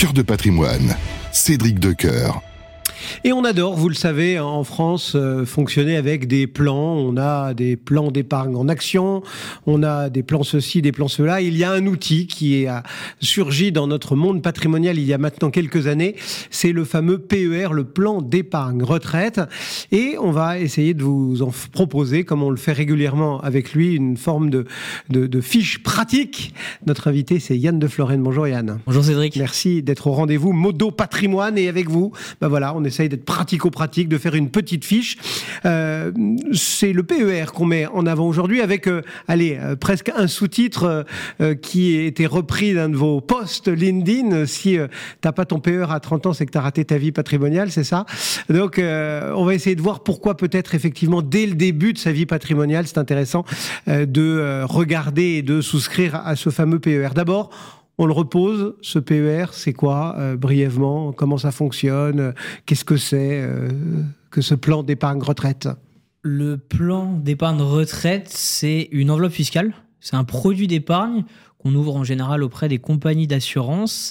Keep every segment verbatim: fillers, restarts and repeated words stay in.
Cœur de patrimoine, Cédric Decoeur. Et on adore, vous le savez, en France, euh, fonctionner avec des plans. On a des plans d'épargne en action, on a des plans ceci, des plans cela. Il y a un outil qui a surgi dans notre monde patrimonial il y a maintenant quelques années. C'est le fameux P E R, le plan d'épargne retraite. Et on va essayer de vous en proposer, comme on le fait régulièrement avec lui, une forme de, de, de fiche pratique. Notre invité, c'est Yann de Florenne. Bonjour Yann. Bonjour Cédric. Merci d'être au rendez-vous Modo Patrimoine. Et avec vous, ben voilà, on essaye d'être pratico-pratique, de faire une petite fiche. Euh, c'est le P E R qu'on met en avant aujourd'hui avec, euh, allez, euh, presque un sous-titre euh, qui a été repris d'un de vos posts LinkedIn. Si euh, t'as pas ton P E R à trente ans, c'est que t'as raté ta vie patrimoniale, c'est ça? Donc, euh, on va essayer de voir pourquoi peut-être effectivement dès le début de sa vie patrimoniale, c'est intéressant euh, de euh, regarder et de souscrire à ce fameux P E R. D'abord, on le repose, ce P E R, c'est quoi, euh, brièvement? Comment ça fonctionne? euh, Qu'est-ce que c'est euh, que ce plan d'épargne retraite? Le plan d'épargne retraite, c'est une enveloppe fiscale. C'est un produit d'épargne qu'on ouvre en général auprès des compagnies d'assurance.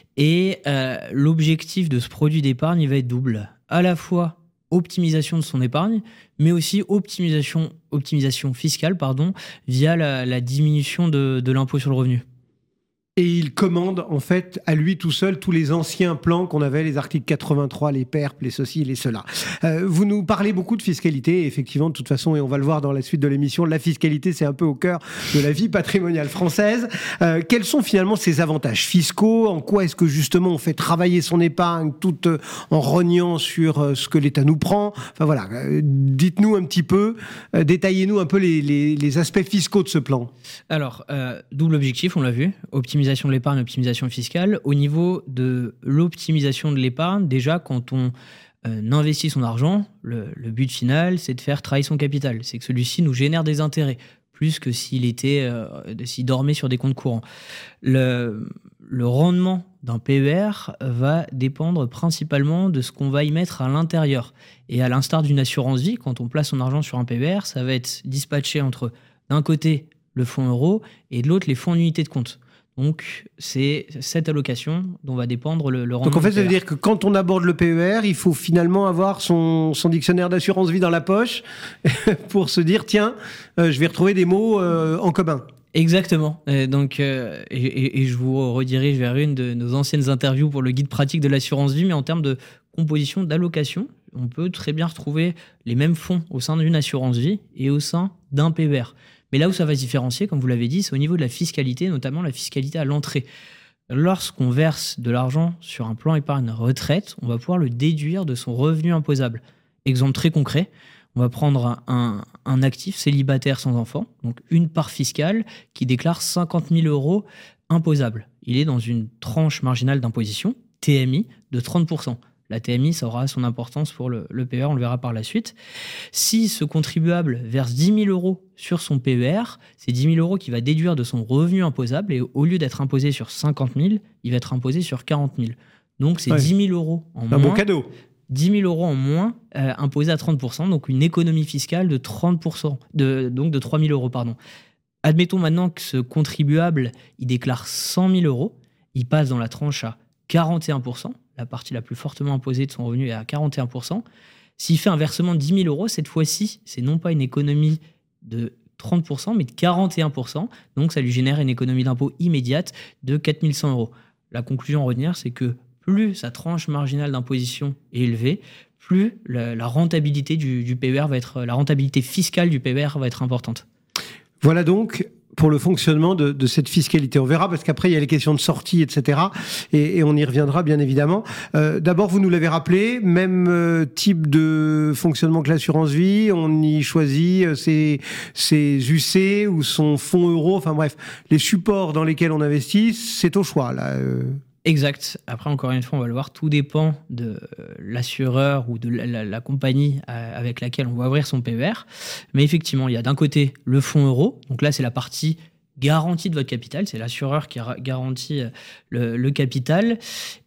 Et euh, l'objectif de ce produit d'épargne, il va être double. À la fois optimisation de son épargne, mais aussi optimisation, optimisation fiscale pardon, via la, la diminution de, de l'impôt sur le revenu. Et il commande en fait à lui tout seul tous les anciens plans qu'on avait, les articles quatre-vingt-trois, les P E R P, les ceci, les cela. Euh, vous nous parlez beaucoup de fiscalité, et effectivement, de toute façon, et on va le voir dans la suite de l'émission, la fiscalité, c'est un peu au cœur de la vie patrimoniale française. Euh, quels sont finalement ses avantages fiscaux? En quoi est-ce que justement on fait travailler son épargne tout euh, en rognant sur euh, ce que l'État nous prend? Enfin voilà, euh, dites-nous un petit peu, euh, détaillez-nous un peu les, les, les aspects fiscaux de ce plan. Alors, euh, double objectif, on l'a vu, optimisation de l'épargne, optimisation fiscale. Au niveau de l'optimisation de l'épargne, déjà, quand on euh, investit son argent, le, le but final, c'est de faire travailler son capital. C'est que celui-ci nous génère des intérêts, plus que s'il était, euh, s'il dormait sur des comptes courants. Le, le rendement d'un P E R va dépendre principalement de ce qu'on va y mettre à l'intérieur. Et à l'instar d'une assurance vie, quand on place son argent sur un P E R, ça va être dispatché entre, d'un côté, le fonds euro et de l'autre, les fonds en unité de compte. Donc, c'est cette allocation dont va dépendre le, le rendement. Donc, en fait, ça veut dire que quand on aborde le P E R, il faut finalement avoir son, son dictionnaire d'assurance vie dans la poche pour se dire, tiens, euh, je vais retrouver des mots euh, en commun. Exactement. Et donc, euh, et, et, et je vous redirige vers une de nos anciennes interviews pour le guide pratique de l'assurance vie, mais en termes de composition d'allocation, on peut très bien retrouver les mêmes fonds au sein d'une assurance vie et au sein d'un P E R. Mais là où ça va se différencier, comme vous l'avez dit, c'est au niveau de la fiscalité, notamment la fiscalité à l'entrée. Lorsqu'on verse de l'argent sur un plan épargne retraite, on va pouvoir le déduire de son revenu imposable. Exemple très concret, on va prendre un, un actif célibataire sans enfant, donc une part fiscale qui déclare cinquante mille euros imposables. Il est dans une tranche marginale d'imposition, T M I, de trente pour cent. La T M I, ça aura son importance pour le, le P E R, on le verra par la suite. Si ce contribuable verse dix mille euros sur son P E R, c'est dix mille euros qu'il va déduire de son revenu imposable et au lieu d'être imposé sur cinquante mille, il va être imposé sur quarante mille. Donc c'est ouais. dix mille euros en moins. Un bon cadeau. dix mille euros en moins euh, imposé à trente pour cent, donc une économie fiscale de trente pour cent, de, donc de trois mille euros. Pardon. Admettons maintenant que ce contribuable, il déclare cent mille euros, il passe dans la tranche à quarante et un pour cent. La partie la plus fortement imposée de son revenu est à quarante et un pour cent. S'il fait un versement de dix mille euros, cette fois-ci, c'est non pas une économie de trente pour cent, mais de quarante et un pour cent. Donc, ça lui génère une économie d'impôt immédiate de quatre mille cent euros. La conclusion à retenir, c'est que plus sa tranche marginale d'imposition est élevée, plus la, la rentabilité du, du P E R va être, la rentabilité fiscale du P E R va être importante. Voilà donc pour le fonctionnement de, de cette fiscalité. On verra, parce qu'après, il y a les questions de sortie, et cetera. Et, et on y reviendra, bien évidemment. Euh, d'abord, vous nous l'avez rappelé, même euh, type de fonctionnement que l'assurance vie, on y choisit euh, ses, ses U C ou son fonds euro, enfin bref, les supports dans lesquels on investit, c'est au choix, là. Euh... Exact. Après, encore une fois, on va le voir, tout dépend de l'assureur ou de la, la, la compagnie avec laquelle on va ouvrir son P E R. Mais effectivement, il y a d'un côté le fonds euro. Donc là, c'est la partie garantie de votre capital. C'est l'assureur qui garantit le, le capital.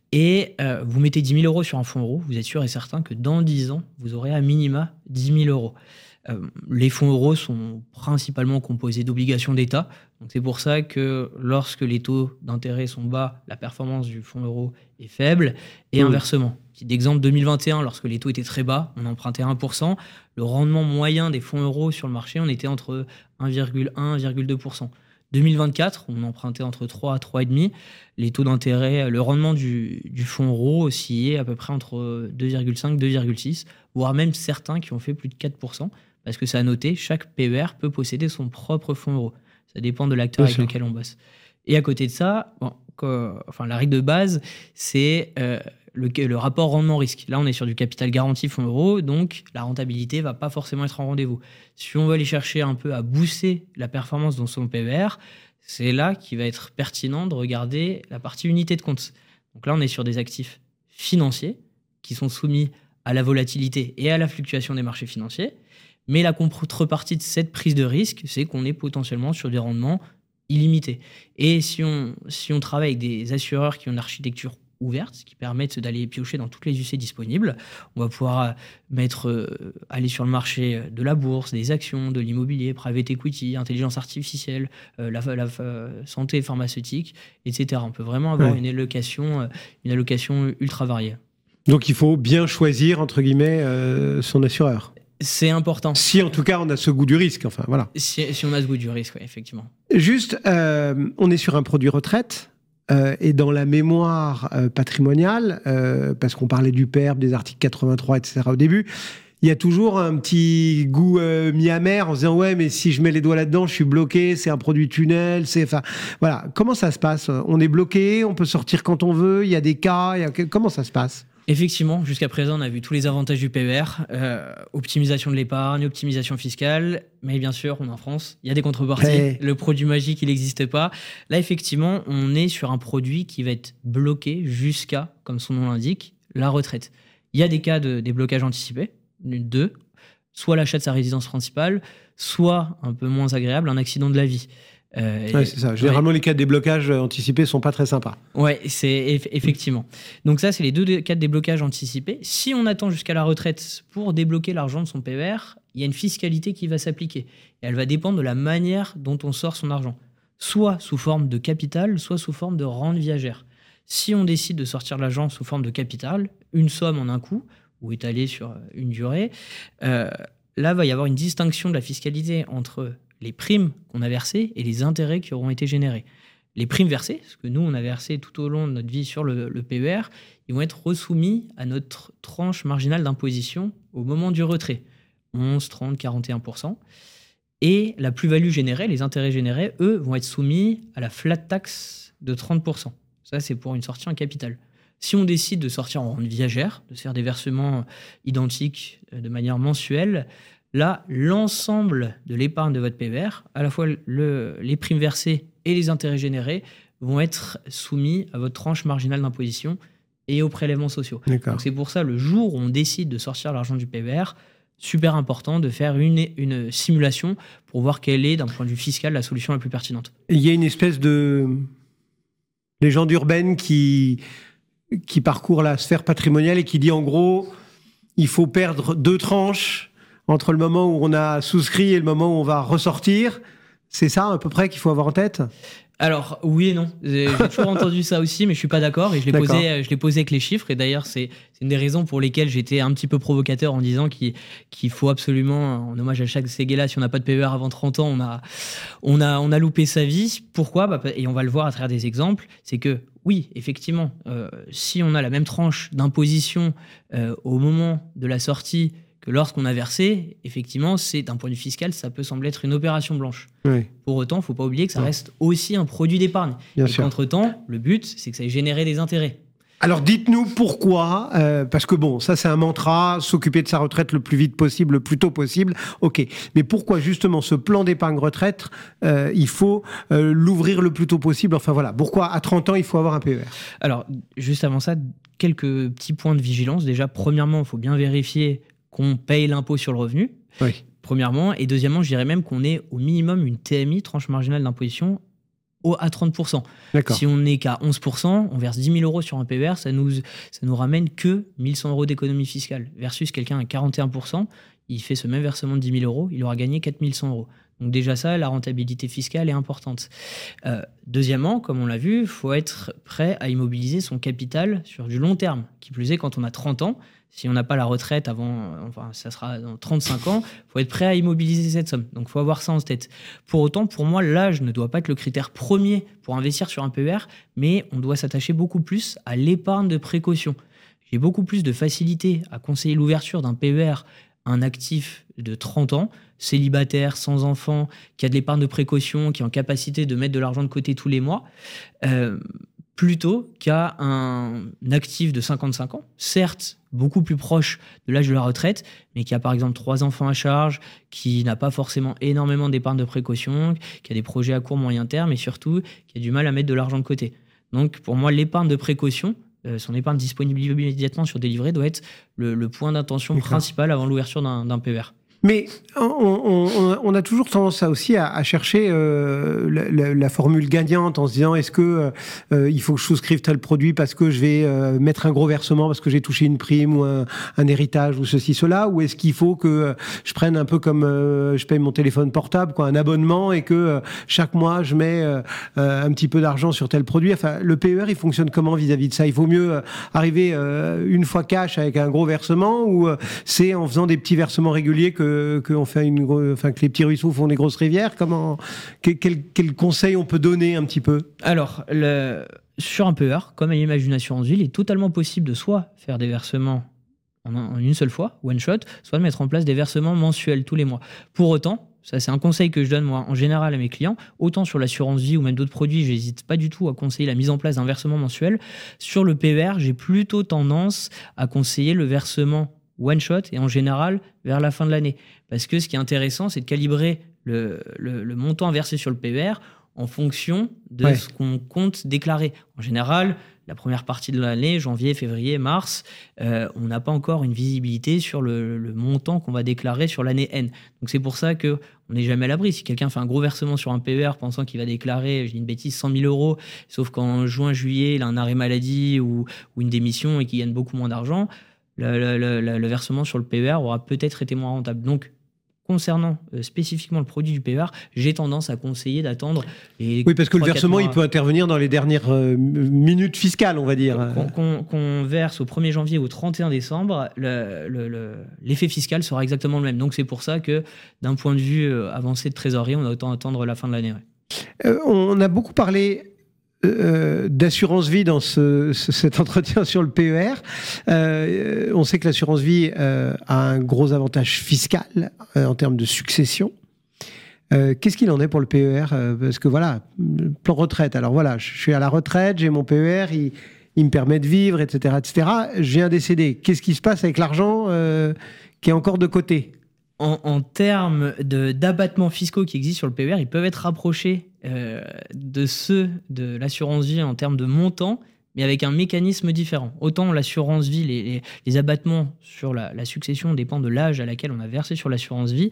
Et euh, vous mettez dix mille euros sur un fonds euro, vous êtes sûr et certain que dans dix ans, vous aurez à minima dix mille euros. Euh, les fonds euros sont principalement composés d'obligations d'État. Donc c'est pour ça que lorsque les taux d'intérêt sont bas, la performance du fonds euro est faible. Et mmh. inversement, petit exemple deux mille vingt et un, lorsque les taux étaient très bas, on empruntait un pour cent. Le rendement moyen des fonds euros sur le marché, on était entre un virgule un et un virgule deux pour cent. deux mille vingt-quatre, on empruntait entre trois à trois virgule cinq. Les taux d'intérêt, le rendement du, du fonds euro oscillait à peu près entre deux virgule cinq et deux virgule six, voire même certains qui ont fait plus de quatre pour cent. Parce que ça a noté, chaque P E R peut posséder son propre fonds euro. Ça dépend de l'acteur avec lequel on bosse. Et à côté de ça, bon, quoi, enfin, la règle de base, c'est euh, le, le rapport rendement-risque. Là, on est sur du capital garanti fonds euro, donc la rentabilité ne va pas forcément être en rendez-vous. Si on veut aller chercher un peu à booster la performance dans son P E R, c'est là qu'il va être pertinent de regarder la partie unité de compte. Donc là, on est sur des actifs financiers qui sont soumis à la volatilité et à la fluctuation des marchés financiers. Mais la contrepartie de cette prise de risque, c'est qu'on est potentiellement sur des rendements illimités. Et si on, si on travaille avec des assureurs qui ont une architecture ouverte, qui permettent d'aller piocher dans toutes les U C disponibles, on va pouvoir mettre, euh, aller sur le marché de la bourse, des actions, de l'immobilier, private equity, intelligence artificielle, euh, la, la euh, santé pharmaceutique, et cetera. On peut vraiment avoir ouais. une allocation, euh, une allocation ultra variée. Donc il faut bien choisir, entre guillemets, euh, son assureur. C'est important. Si en tout cas on a ce goût du risque, enfin voilà. Si, si on a ce goût du risque, oui, effectivement. Juste, euh, on est sur un produit retraite euh, et dans la mémoire euh, patrimoniale, euh, parce qu'on parlait du P E R B, des articles quatre-vingt-trois, et cetera au début, il y a toujours un petit goût euh, mi-amer en se disant ouais, mais si je mets les doigts là-dedans, je suis bloqué, c'est un produit tunnel, c'est enfin voilà. Comment ça se passe ? On est bloqué, on peut sortir quand on veut, il y a des cas, il y a... comment ça se passe ? Effectivement, jusqu'à présent, on a vu tous les avantages du P E R, euh, optimisation de l'épargne, optimisation fiscale, mais bien sûr, on est en France, il y a des contreparties, hey. Le produit magique, il n'existe pas. Là, effectivement, on est sur un produit qui va être bloqué jusqu'à, comme son nom l'indique, la retraite. Il y a des cas de déblocage anticipé, deux, soit l'achat de sa résidence principale, soit, un peu moins agréable, un accident de la vie. Euh, ouais, c'est ça. Généralement, ouais. les cas de déblocage anticipés sont pas très sympas. Ouais, c'est eff- effectivement. Donc ça, c'est les deux cas de déblocage anticipés. Si on attend jusqu'à la retraite pour débloquer l'argent de son P E R, il y a une fiscalité qui va s'appliquer. Et elle va dépendre de la manière dont on sort son argent. Soit sous forme de capital, soit sous forme de rente viagère. Si on décide de sortir l'argent sous forme de capital, une somme en un coup, ou étalée sur une durée, euh, là, il va y avoir une distinction de la fiscalité entre les primes qu'on a versées et les intérêts qui auront été générés. Les primes versées, ce que nous, on a versé tout au long de notre vie sur le, le P E R, ils vont être resoumis à notre tranche marginale d'imposition au moment du retrait, onze, trente, quarante et un pour cent. Et la plus-value générée, les intérêts générés, eux, vont être soumis à la flat tax de trente pour cent. Ça, c'est pour une sortie en capital. Si on décide de sortir en rente viagère, de faire des versements identiques de manière mensuelle, là, l'ensemble de l'épargne de votre P E R, à la fois le, les primes versées et les intérêts générés, vont être soumis à votre tranche marginale d'imposition et aux prélèvements sociaux. D'accord. Donc c'est pour ça, le jour où on décide de sortir l'argent du P E R, super important de faire une, une simulation pour voir quelle est, d'un point de vue fiscal, la solution la plus pertinente. Il y a une espèce de légende urbaine qui, qui parcourt la sphère patrimoniale et qui dit en gros, il faut perdre deux tranches entre le moment où on a souscrit et le moment où on va ressortir. C'est ça à peu près qu'il faut avoir en tête ? Alors, oui et non. J'ai toujours entendu ça aussi, mais je ne suis pas d'accord. Et je l'ai, posé, je l'ai posé avec les chiffres. Et d'ailleurs, c'est, c'est une des raisons pour lesquelles j'étais un petit peu provocateur en disant qu'il, qu'il faut absolument, en hommage à Jacques Séguéla, si on n'a pas de P E R avant trente ans, on a, on a, on a loupé sa vie. Pourquoi ? Bah, et on va le voir à travers des exemples. C'est que, oui, effectivement, euh, si on a la même tranche d'imposition euh, au moment de la sortie que lorsqu'on a versé, effectivement, c'est d'un point de vue fiscal, ça peut sembler être une opération blanche. Oui. Pour autant, il ne faut pas oublier que ça reste aussi un produit d'épargne. Bien et sûr. qu'entre-temps, le but, c'est que ça ait généré des intérêts. Alors dites-nous pourquoi, euh, parce que bon, ça c'est un mantra, s'occuper de sa retraite le plus vite possible, le plus tôt possible, ok. Mais pourquoi justement ce plan d'épargne retraite, euh, il faut euh, l'ouvrir le plus tôt possible, enfin voilà, pourquoi à trente ans il faut avoir un P E R ? Alors, juste avant ça, quelques petits points de vigilance. Déjà, premièrement, il faut bien vérifier qu'on paye l'impôt sur le revenu, oui. Premièrement. Et deuxièmement, je dirais même qu'on ait au minimum une T M I, tranche marginale d'imposition, à trente pour cent. D'accord. Si on n'est qu'à onze pour cent, on verse dix mille euros sur un P E R, ça nous, ça nous ramène que mille cent euros d'économie fiscale. Versus quelqu'un à quarante et un pour cent, il fait ce même versement de dix mille euros, il aura gagné quatre mille cent euros. Donc déjà ça, la rentabilité fiscale est importante. Euh, deuxièmement, comme on l'a vu, il faut être prêt à immobiliser son capital sur du long terme. Qui plus est, quand on a trente ans, si on n'a pas la retraite avant, enfin ça sera dans trente-cinq ans, il faut être prêt à immobiliser cette somme. Donc il faut avoir ça en tête. Pour autant, pour moi, l'âge ne doit pas être le critère premier pour investir sur un P E R, mais on doit s'attacher beaucoup plus à l'épargne de précaution. J'ai beaucoup plus de facilité à conseiller l'ouverture d'un P E R à un actif de trente ans, célibataire, sans enfant, qui a de l'épargne de précaution, qui est en capacité de mettre de l'argent de côté tous les mois, euh, plutôt qu'à un actif de cinquante-cinq ans, certes beaucoup plus proche de l'âge de la retraite, mais qui a par exemple trois enfants à charge, qui n'a pas forcément énormément d'épargne de précaution, qui a des projets à court moyen terme et surtout qui a du mal à mettre de l'argent de côté. Donc pour moi, l'épargne de précaution, euh, son épargne disponible immédiatement sur des livrets doit être le, le point d'intention D'accord. principal avant l'ouverture d'un, d'un P E R. Mais on, on, on a toujours tendance à aussi à, à chercher euh, la, la, la formule gagnante en se disant est-ce que euh, il faut que je souscrive tel produit parce que je vais euh, mettre un gros versement parce que j'ai touché une prime ou un, un héritage ou ceci cela, ou est-ce qu'il faut que je prenne un peu comme euh, je paye mon téléphone portable, quoi, un abonnement et que euh, chaque mois je mets euh, un petit peu d'argent sur tel produit. Enfin, le P E R il fonctionne comment vis-à-vis de ça? Il vaut mieux euh, arriver euh, une fois cash avec un gros versement ou euh, c'est en faisant des petits versements réguliers que que on fait une gros, enfin que les petits ruisseaux font des grosses rivières. Comment quel, quel, quel conseil on peut donner un petit peu? Alors le, sur un P E R, comme à l'image d'une assurance vie, il est totalement possible de soit faire des versements en, en une seule fois, one shot, soit de mettre en place des versements mensuels tous les mois. Pour autant, ça c'est un conseil que je donne moi en général à mes clients, autant sur l'assurance vie ou même d'autres produits, je n'hésite pas du tout à conseiller la mise en place d'un versement mensuel. Sur le P E R, j'ai plutôt tendance à conseiller le versement one shot et en général vers la fin de l'année. Parce que ce qui est intéressant, c'est de calibrer le, le, le montant versé sur le P E R en fonction de ouais. ce qu'on compte déclarer. En général, la première partie de l'année, janvier, février, mars, euh, on n'a pas encore une visibilité sur le, le montant qu'on va déclarer sur l'année N. Donc c'est pour ça qu'on n'est jamais à l'abri. Si quelqu'un fait un gros versement sur un P E R pensant qu'il va déclarer, je dis une bêtise, cent mille euros, sauf qu'en juin, juillet, il a un arrêt maladie ou, ou une démission et qu'il gagne beaucoup moins d'argent, Le, le, le, le versement sur le P E R aura peut-être été moins rentable. Donc, concernant euh, spécifiquement le produit du P E R, j'ai tendance à conseiller d'attendre les Oui, parce que le versement, mois. il peut intervenir dans les dernières euh, minutes fiscales, on va dire. Qu'on, qu'on, qu'on verse au premier janvier ou au trente et un décembre, le, le, le, l'effet fiscal sera exactement le même. Donc, c'est pour ça que, d'un point de vue euh, avancé de trésorerie, on a autant attendre la fin de l'année. Ouais. Euh, on a beaucoup parlé Euh, d'assurance vie dans ce, ce, cet entretien sur le P E R. Euh, on sait que l'assurance vie euh, a un gros avantage fiscal euh, en termes de succession. Euh, qu'est-ce qu'il en est pour le P E R? euh, Parce que voilà, plan retraite. Alors voilà, je suis à la retraite, j'ai mon P E R, il, il me permet de vivre, et cetera, et cetera. Je viens décéder. Qu'est-ce qui se passe avec l'argent euh, qui est encore de côté? En, en termes de, d'abattements fiscaux qui existent sur le P E R, ils peuvent être rapprochés euh, de ceux de l'assurance vie en termes de montant, mais avec un mécanisme différent. Autant l'assurance vie, les, les, les abattements sur la, la succession dépendent de l'âge à laquelle on a versé sur l'assurance vie.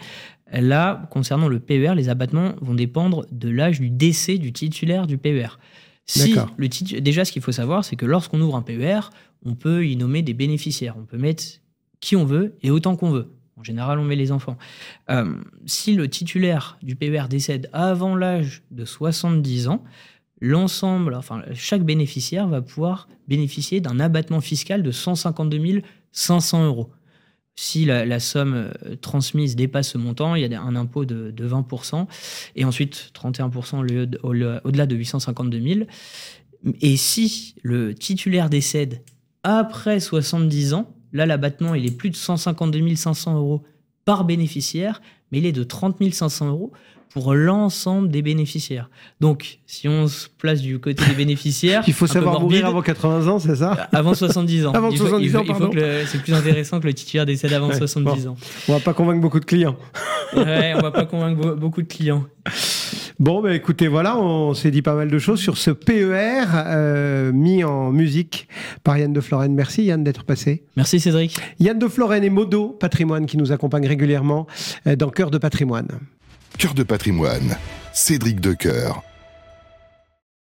Là, concernant le P E R, les abattements vont dépendre de l'âge du décès du titulaire du P E R. Si le titu- Déjà, ce qu'il faut savoir, c'est que lorsqu'on ouvre un P E R, on peut y nommer des bénéficiaires. On peut mettre qui on veut et autant qu'on veut. En général, on met les enfants. Euh, si le titulaire du P E R décède avant l'âge de soixante-dix ans, l'ensemble, enfin, chaque bénéficiaire va pouvoir bénéficier d'un abattement fiscal de cent cinquante-deux mille cinq cents euros. Si la, la somme transmise dépasse ce montant, il y a un impôt de, de vingt pour cent et ensuite trente et un pour cent au, au, au-delà de huit cent cinquante-deux mille. Et si le titulaire décède après soixante-dix ans, là, l'abattement, il est plus de cent cinquante-deux mille cinq cents euros par bénéficiaire, mais il est de trente mille cinq cents euros pour l'ensemble des bénéficiaires. Donc, si on se place du côté des bénéficiaires... il faut savoir morbide, mourir avant quatre-vingts ans, c'est ça? Avant soixante-dix ans. Avant il faut, soixante-dix il faut, ans, il faut que le, c'est plus intéressant que le titulaire décède avant ouais, soixante-dix bon. ans. On va pas convaincre beaucoup de clients. Ouais, on va pas convaincre beaucoup de clients. Bon, bah écoutez, voilà, on s'est dit pas mal de choses sur ce P E R euh, mis en musique par Yann de Florenne. Merci Yann d'être passé. Merci Cédric. Yann de Florenne et Modo Patrimoine qui nous accompagnent régulièrement dans Cœur de Patrimoine. Cœur de Patrimoine, Cédric Decoeur.